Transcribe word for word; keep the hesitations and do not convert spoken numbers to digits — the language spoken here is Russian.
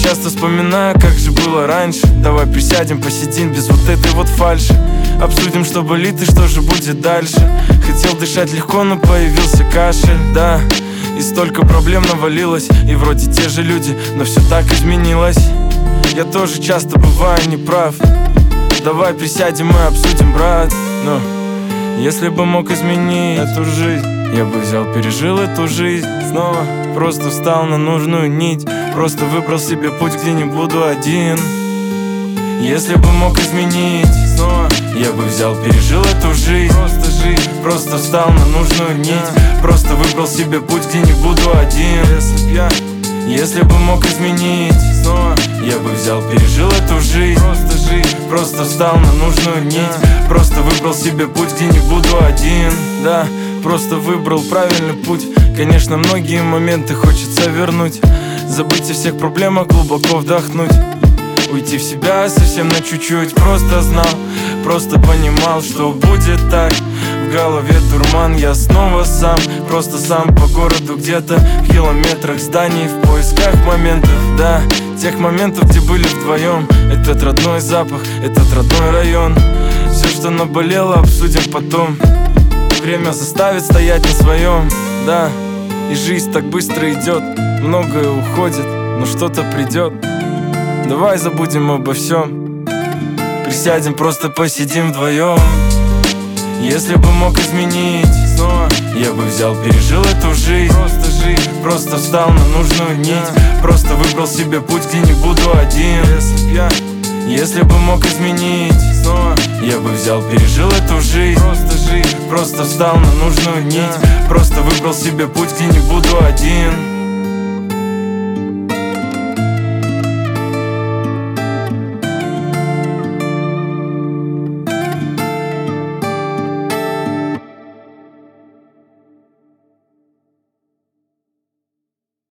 часто вспоминаю, как же было раньше. Давай присядем, посидим без вот этой вот фальши. Обсудим, что болит и что же будет дальше. Хотел дышать легко, но появился кашель, да. И столько проблем навалилось, и вроде те же люди, но все так изменилось. Я тоже часто бываю неправ. Давай присядем и обсудим, брат. Но если бы мог изменить эту жизнь, я бы взял, пережил эту жизнь снова. Просто встал на нужную нить, просто выбрал себе путь, где не буду один. Если бы мог изменить снова, я бы взял, пережил эту жизнь. Просто жизнь, просто встал на нужную нить, просто выбрал себе путь, где не буду один. Если б я, если бы мог изменить снова, я бы взял, пережил эту жизнь. Просто жизнь, просто встал на нужную нить, просто выбрал себе путь, где не буду один. Да, просто выбрал правильный путь. Конечно, многие моменты хочется вернуть, забыть о всех проблемах, глубоко вдохнуть, уйти в себя совсем на чуть-чуть. Просто знал, просто понимал, что будет так. В голове дурман, я снова сам, просто сам по городу, где-то в километрах зданий, в поисках моментов, да, тех моментов, где были вдвоем. Этот родной запах, этот родной район. Все, что наболело, обсудим потом. Время заставит стоять на своем, да. И жизнь так быстро идет, многое уходит, но что-то придет. Давай забудем обо всем, присядем, просто посидим вдвоем. Если бы мог изменить снова, я бы взял, пережил эту жизнь. Просто жизнь, просто встал на нужную нить, просто выбрал себе путь, где не буду один. Если б я, если бы мог изменить снова, я бы взял, пережил эту жизнь. Просто жизнь, просто встал на нужную нить, просто выбрал себе путь, где не буду один.